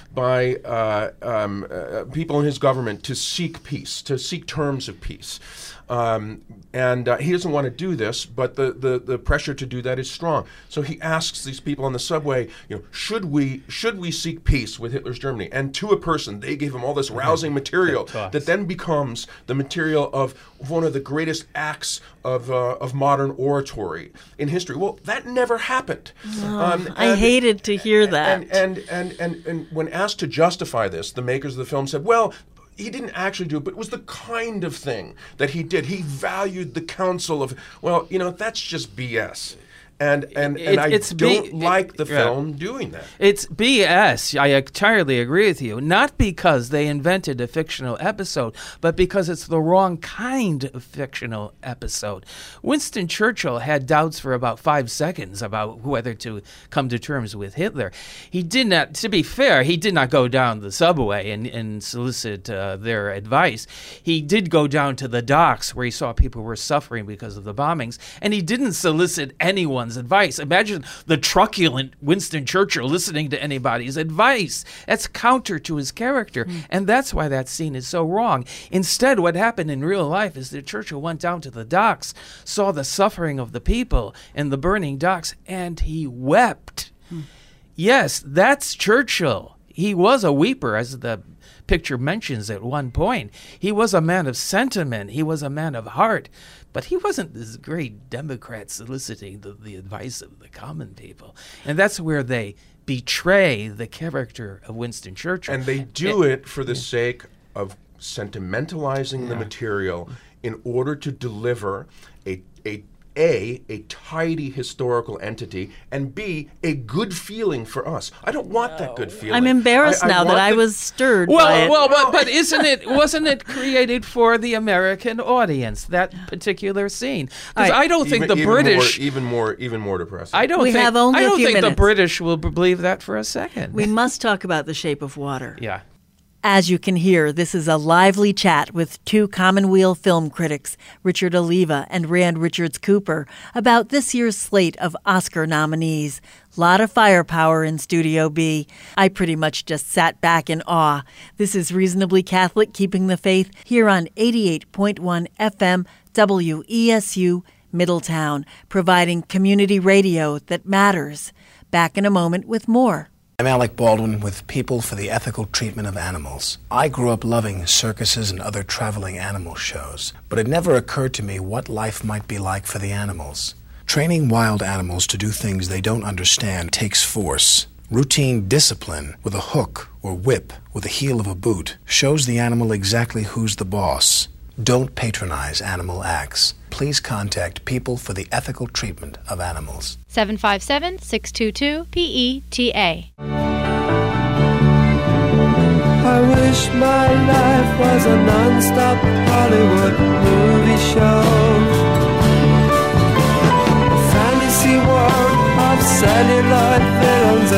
by uh, um, uh, people in his government to seek peace, to seek terms of peace. Um, and uh, he doesn't want to do this, but the, the, the pressure to do that is strong. So he asks these people on the subway, you know, should we should we seek peace with Hitler's Germany? And to a person, they gave him all this rousing material that then becomes the material of one of the greatest acts of uh, of modern oratory in history. Well, that never happened. Oh, um, I and, hated to hear that. And and, and and and when asked to justify this, the makers of the film said, well, he didn't actually do it, but it was the kind of thing that he did. He valued the counsel of, well, you know, that's just B S. And and, It- and I it's don't B- like the it- yeah. film doing that. It's B S. I entirely agree with you. Not because they invented a fictional episode, but because it's the wrong kind of fictional episode. Winston Churchill had doubts for about five seconds about whether to come to terms with Hitler. He did not, to be fair, he did not go down the subway and, and solicit uh, their advice. He did go down to the docks where he saw people were suffering because of the bombings, and he didn't solicit anyone's advice. Imagine the truculent Winston Churchill listening to anybody's advice. That's counter to his character, mm. and that's why that scene is so wrong. Instead, what happened in real life is that Churchill went down to the docks, saw the suffering of the people in the burning docks, and he wept. Mm. Yes, that's Churchill. He was a weeper, as the picture mentions at one point. He was a man of sentiment. He was a man of heart. But he wasn't this great Democrat soliciting the, the advice of the common people. And that's where they betray the character of Winston Churchill. And they do it, it for the yeah. sake of sentimentalizing yeah. the material in order to deliver a a A, a tidy historical entity, and B, a good feeling for us. I don't want no. that good feeling. I'm embarrassed I, I now that I the, was stirred well, by it. Well, but, but isn't it, wasn't it created for the American audience, that particular scene? Because right. I don't think even, the even British... More, even more even more depressing. I don't we think, have only I don't a few think minutes. the British will b- believe that for a second. We must talk about The Shape of Water. Yeah. As you can hear, this is a lively chat with two Commonweal film critics, Richard Oliva and Rand Richards Cooper, about this year's slate of Oscar nominees. Lot of firepower in Studio B. I pretty much just sat back in awe. This is Reasonably Catholic, Keeping the Faith, here on eighty-eight point one F M W E S U Middletown, providing community radio that matters. Back in a moment with more. I'm Alec Baldwin with People for the Ethical Treatment of Animals. I grew up loving circuses and other traveling animal shows, but it never occurred to me what life might be like for the animals. Training wild animals to do things they don't understand takes force. Routine discipline with a hook or whip with the heel of a boot shows the animal exactly who's the boss. Don't patronize animal acts. Please contact People for the Ethical Treatment of Animals. seven five seven, six two two, P E T A. I wish my life was a non-stop Hollywood movie show. A fantasy world of celluloid villains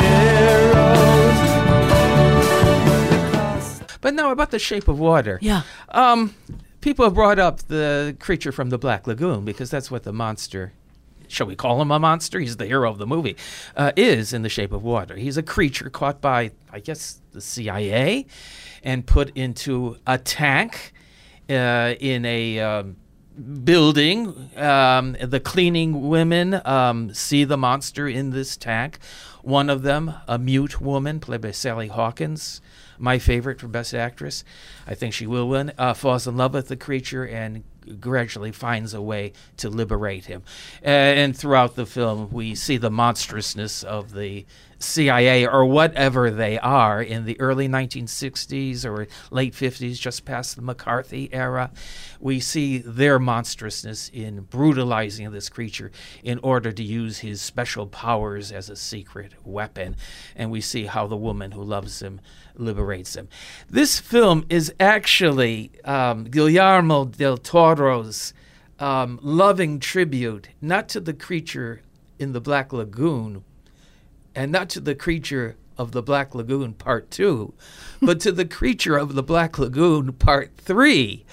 and heroes. But now about The Shape of Water. Yeah. Um, people have brought up the creature from the Black Lagoon because that's what the monster, shall we call him a monster? He's the hero of the movie, uh, is in The Shape of Water. He's a creature caught by, I guess, the C I A and put into a tank uh, in a um, building. Um, the cleaning women um, see the monster in this tank. One of them, a mute woman played by Sally Hawkins, my favorite for Best Actress, I think she will win, uh, falls in love with the creature and gradually finds a way to liberate him. Uh, and throughout the film, we see the monstrousness of the C I A, or whatever they are, in the early nineteen sixties or late fifties, just past the McCarthy era. We see their monstrousness in brutalizing this creature in order to use his special powers as a secret weapon. And we see how the woman who loves him liberates him. This film is actually um, Guillermo del Toro's um, loving tribute, not to the creature in the Black Lagoon, and not to the creature of the Black Lagoon Part two, but to the creature of the Black Lagoon Part three,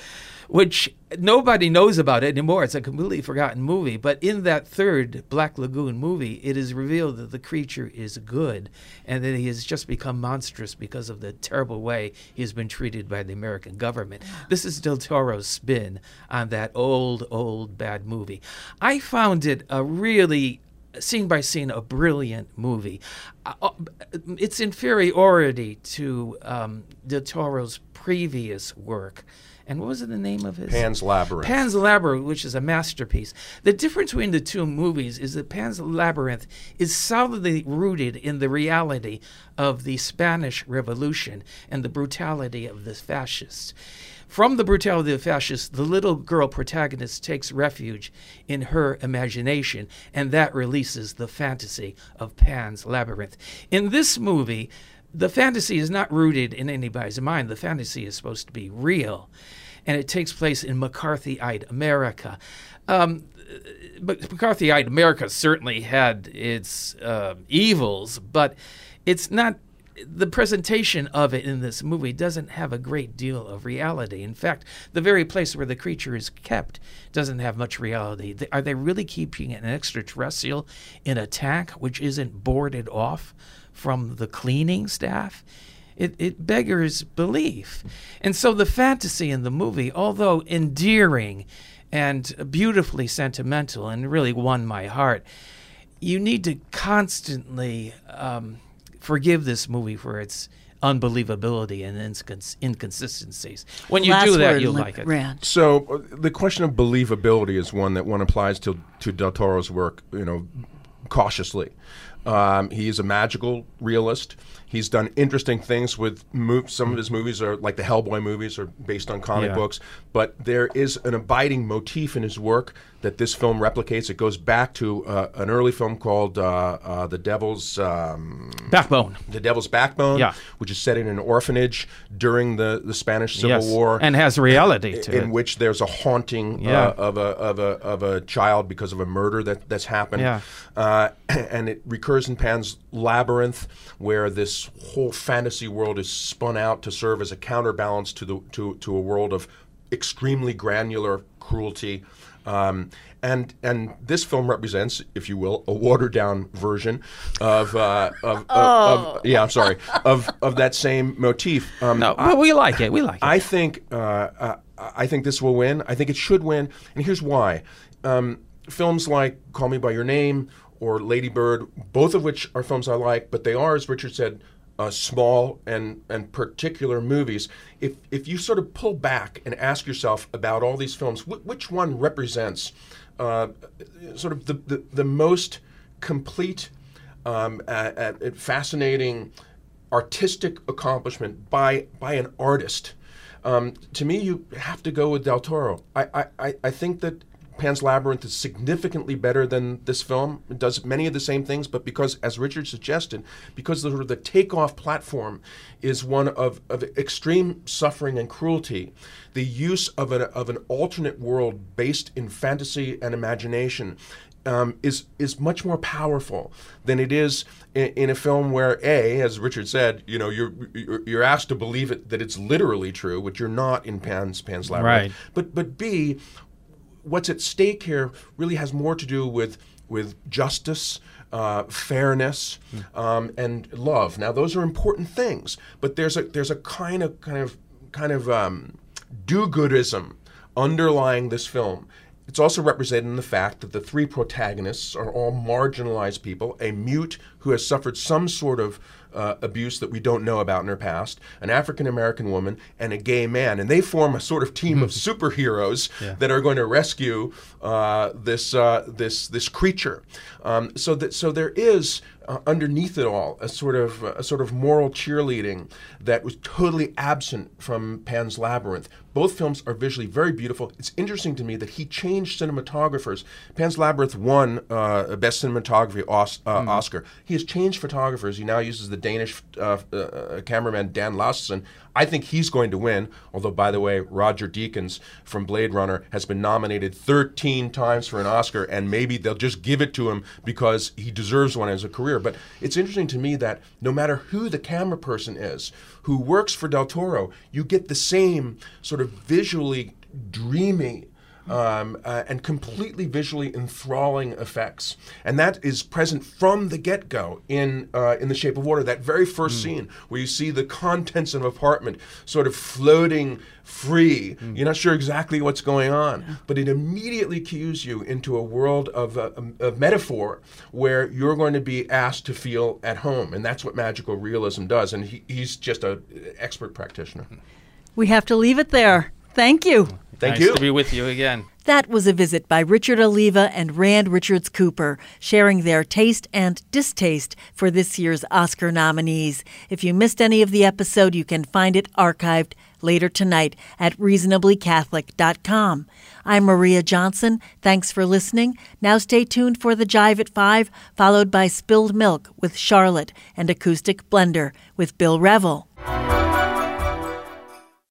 which nobody knows about it anymore. It's a completely forgotten movie. But in that third Black Lagoon movie, it is revealed that the creature is good and that he has just become monstrous because of the terrible way he has been treated by the American government. This is Del Toro's spin on that old, old bad movie. I found it a really, scene by scene, a brilliant movie. Uh, its inferiority to um, Del Toro's previous work. And what was the name of his? Pan's Labyrinth. Pan's Labyrinth, which is a masterpiece. The difference between the two movies is that Pan's Labyrinth is solidly rooted in the reality of the Spanish Revolution and the brutality of the fascists. From the brutality of the fascists, the little girl protagonist takes refuge in her imagination, and that releases the fantasy of Pan's Labyrinth. In this movie, the fantasy is not rooted in anybody's mind. The fantasy is supposed to be real, and it takes place in McCarthyite America. Um, but McCarthyite America certainly had its uh, evils, but it's not. The presentation of it in this movie doesn't have a great deal of reality. In fact, the very place where the creature is kept doesn't have much reality. Are they really keeping an extraterrestrial in a tank which isn't boarded off from the cleaning staff? It, it beggars belief. And so the fantasy in the movie, although endearing and beautifully sentimental and really won my heart, you need to constantly um, forgive this movie for its unbelievability and incons- inconsistencies. When you Last do that, word, you'll Lin- like it. Rand. So uh, the question of believability is one that one applies to to Del Toro's work, you know, cautiously. Um, he is a magical realist. He's done interesting things with mo- some of his movies are like the Hellboy movies are based on comic Yeah. books, but there is an abiding motif in his work that this film replicates. It goes back to uh, an early film called uh, uh, The Devil's um, Backbone. The Devil's Backbone, Yeah. which is set in an orphanage during the, the Spanish Civil Yes. War, And has reality to in it. which there's a haunting Yeah. uh, of a of a of a child because of a murder that that's happened. Yeah. Uh, and it recurs in Pan's Labyrinth, where this whole fantasy world is spun out to serve as a counterbalance to the to to a world of extremely granular cruelty. Um, and and this film represents, if you will, a watered down version of, uh, of, Oh. of, of yeah, I'm sorry, of of that same motif. Um, No, but we like it. We like it. I think uh, uh, I think this will win. I think it should win, and here's why. Um, films like Call Me by Your Name or Lady Bird, both of which are films I like, but they are, as Richard said, uh, small and and particular movies. If if you sort of pull back and ask yourself about all these films, wh- which one represents uh, sort of the, the, the most complete, um, uh, uh, fascinating, artistic accomplishment by by an artist? Um, to me, you have to go with Del Toro. I, I, I think that Pan's Labyrinth is significantly better than this film. It does many of the same things, but because, as Richard suggested, because the, the takeoff platform is one of, of extreme suffering and cruelty, the use of an, of an alternate world based in fantasy and imagination Um, is is much more powerful than it is in, in a film where, A, as Richard said, you know, you're you're, you're asked to believe it that it's literally true, which you're not in Pan's Pan's Labyrinth. Right. But but B, what's at stake here really has more to do with with justice, uh, fairness, um, and love. Now, those are important things, but there's a there's a kind of kind of kind of um, do-goodism underlying this film. It's also represented in the fact that the three protagonists are all marginalized people: a mute who has suffered some sort of uh, abuse that we don't know about in her past, an African-American woman, and a gay man. And they form a sort of team of superheroes Yeah. that are going to rescue uh, this uh, this this creature. Um, so that so there is uh, underneath it all a sort of a sort of moral cheerleading that was totally absent from Pan's Labyrinth. Both films are visually very beautiful. It's interesting to me that he changed cinematographers. Pan's Labyrinth won uh, Best Cinematography Os- uh, Mm-hmm. Oscar. He has changed photographers. He now uses the Danish uh, uh, cameraman Dan Laustsen. I think he's going to win, although, by the way, Roger Deakins from Blade Runner has been nominated thirteen times for an Oscar, and maybe they'll just give it to him because he deserves one as a career. But it's interesting to me that no matter who the camera person is who works for Del Toro, you get the same sort of visually dreamy, Um, uh, and completely visually enthralling effects, and that is present from the get-go in uh, in The Shape of Water. That very first mm. scene where you see the contents of an apartment sort of floating free. Mm. You're not sure exactly what's going on, yeah. but it immediately cues you into a world of, uh, of metaphor where you're going to be asked to feel at home, and that's what magical realism does. And he, he's just an expert practitioner. We have to leave it there. Thank you. Thank nice you. to be with you again. That was a visit by Richard Oliva and Rand Richards Cooper, sharing their taste and distaste for this year's Oscar nominees. If you missed any of the episode, you can find it archived later tonight at reasonably catholic dot com. I'm Maria Johnson. Thanks for listening. Now stay tuned for the Jive at five, followed by Spilled Milk with Charlotte and Acoustic Blender with Bill Revel.